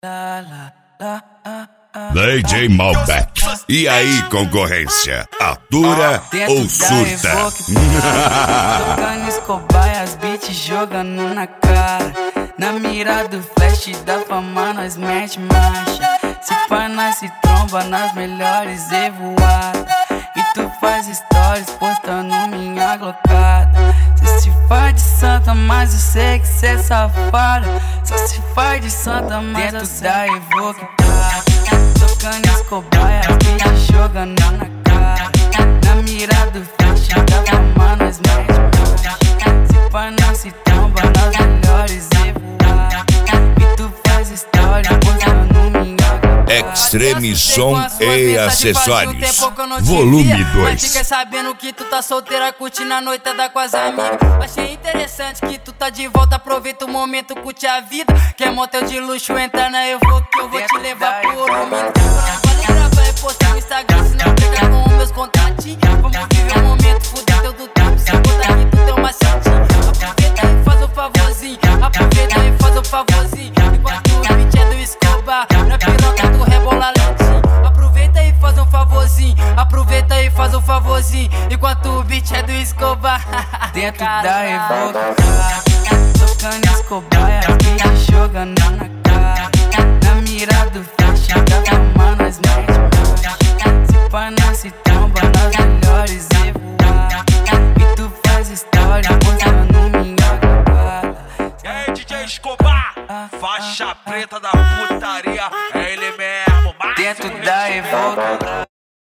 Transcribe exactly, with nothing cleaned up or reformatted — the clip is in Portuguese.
D J Malbec. E aí, concorrência? Atura oh, ou surta? Tocando Escobar, as beats jogando na cara. Na mira do flash da fama nós mete marcha. Se pá nós se tromba nas melhores evoadas. E tu faz stories postando minha glocada. Cê se faz de santa, mas eu sei que cê é safada. Só se faz de santa, mas dentro da Evoque tá. Tocando Escobar, as beats jogando na cara. Na mira do flash da fama nós mete marcha. Se pá nós se tromba nas melhores evoadas. E tu faz stories postando minha glocada. Extreme Som e Acessórios, volume dois. Fiquei sabendo que tu tá solteira, curtindo a noitada com as amigas. Achei interessante que tu tá de volta, aproveita o momento, curte a vida. Quer motel de luxo, entra na Evoque que eu vou te levar pro Oromino. Vale gravar e postar no Instagram, se não pegar com os meus contatinhos. Vamos viver um momento, fuder teu do tempo, se botar aqui tu tem uma setinha. Aproveita e faz o favorzinho, aproveita e faz o favorzinho. Enquanto o beat é do Escobar, na piroca tu rebola lentinho. Aproveita e faz um favorzinho, aproveita e faz um favorzinho. Enquanto o beat é do Escobar. Dentro da Evoque, tocando Escobar, as beats jogando na cara. Na mira do flash da fama nós mete marcha. Se pá nós se tromba nas melhores evoadas. E tu faz história postando minha glocada. E aí, D J Escobar, faixa preta da